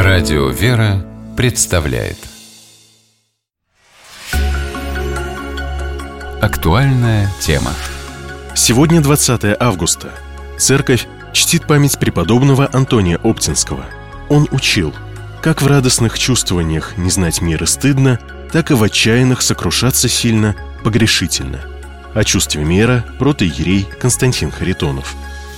Радио «Вера» представляет актуальная тема. Сегодня 20 августа. Церковь чтит память преподобного Антония Оптинского. Он учил, как в радостных чувствованиях не знать меры стыдно, так и в отчаянных сокрушаться сильно, погрешительно. О чувстве мера протоиерей Константин Харитонов.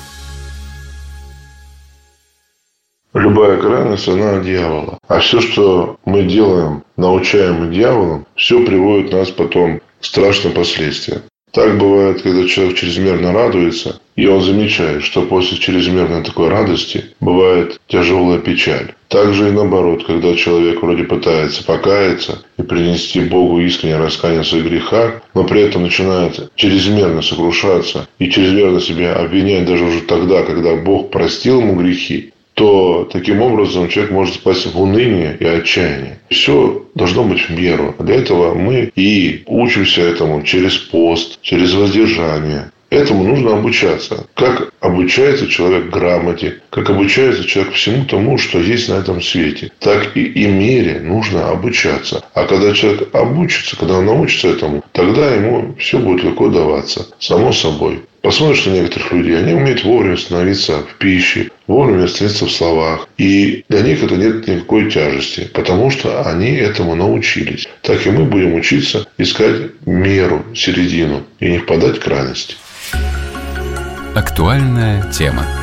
Любая крайность, она от дьявола. А все, что мы делаем, научаемый дьяволом, все приводит нас потом к страшным последствиям. Так бывает, когда человек чрезмерно радуется, и он замечает, что после чрезмерной такой радости бывает тяжелая печаль. Также и наоборот, когда человек вроде пытается покаяться и принести Богу искреннее раскаяние в своих грехах, но при этом начинает чрезмерно сокрушаться и чрезмерно себя обвинять даже уже тогда, когда Бог простил ему грехи, то таким образом человек может впасть в уныние и отчаяние. Все должно быть в меру. Для этого мы и учимся этому через пост, через воздержание. Этому нужно обучаться. Как обучается человек грамоте, как обучается человек всему тому, что есть на этом свете, так и мере нужно обучаться. А когда человек обучится, когда он научится этому, тогда ему все будет легко даваться, само собой. Посмотришь на некоторых людей, они умеют вовремя становиться в пище, вовремя становиться в словах. И для них это нет никакой тяжести, потому что они этому научились. Так и мы будем учиться искать меру, середину и не впадать в крайности. Актуальная тема.